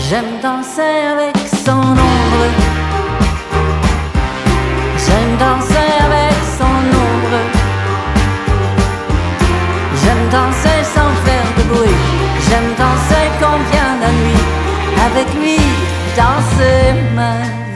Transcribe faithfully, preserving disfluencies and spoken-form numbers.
J'aime danser avec son ombre. J'aime danser avec son ombre. J'aime danser sans faire de bruit. J'aime danser quand vient la nuit. Avec lui, danser ma